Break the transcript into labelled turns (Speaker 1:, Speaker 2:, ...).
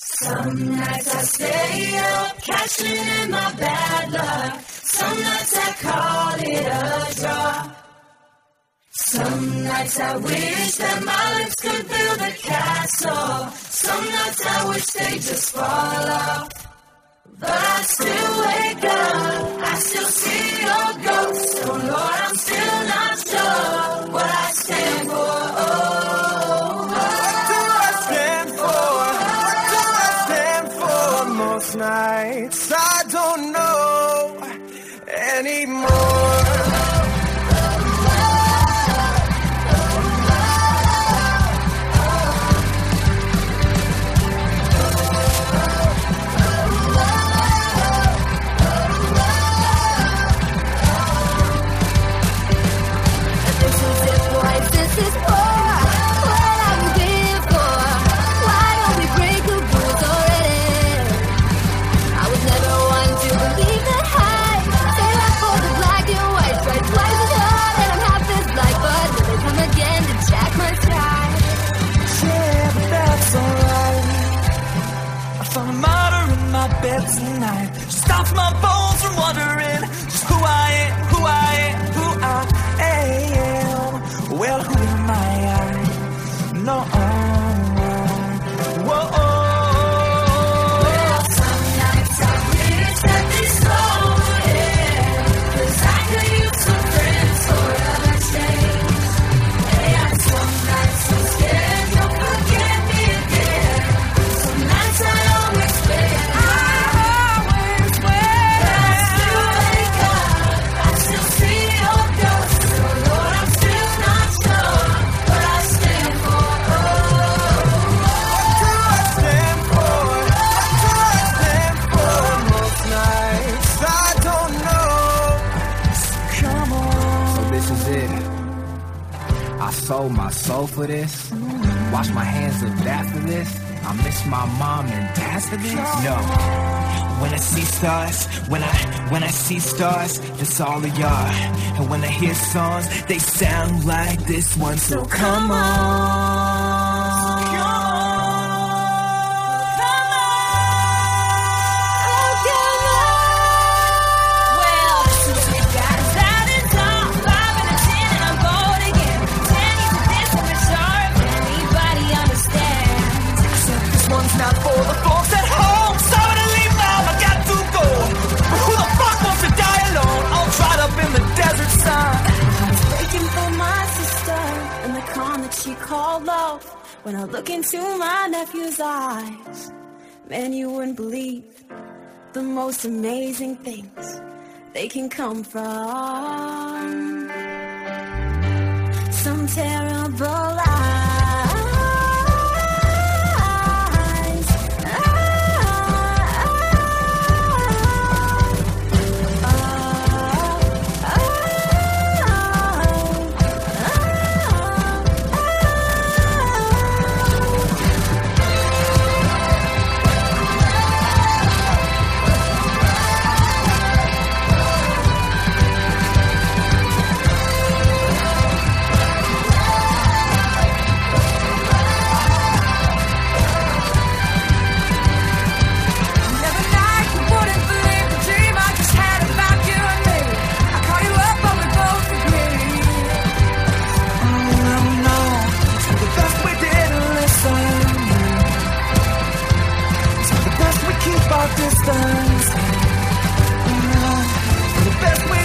Speaker 1: Some nights I stay up, cashing in my bad luck. Some nights I call it a draw. Some nights I wish that my lips could build a castle. Some nights I wish they'd just fall off. But I still wake up, I still see your ghost. Oh Lord, I'm still not sure what I stand for.
Speaker 2: What do I stand for? What do I stand for? Most nights I don't know anymore.
Speaker 3: Tonight stops my bones from wondering just who I am, who I am, who I am. Well, who am I? No. Whoa.
Speaker 1: Well, some nights I wish that this all end, 'cause I could use some friends for a change. Yeah, some nights I'm scared you'll forget me again. Some nights I always spend.
Speaker 4: Sold my soul for this. Wash my hands of that for this. I miss my mom and dad for this. No. When I see stars, when I see stars, it's all of y'all. And when I hear songs, they sound like this one. So come on.
Speaker 3: Not for the folks at home. Sorry to leave now, I got to go. But who the fuck wants to die alone? All dried up in the desert sun.
Speaker 1: I was breaking for my sister and the calm that she called love. When I look into my nephew's eyes, man, you wouldn't believe the most amazing things they can come from some terrible lies.
Speaker 3: Distance. The best way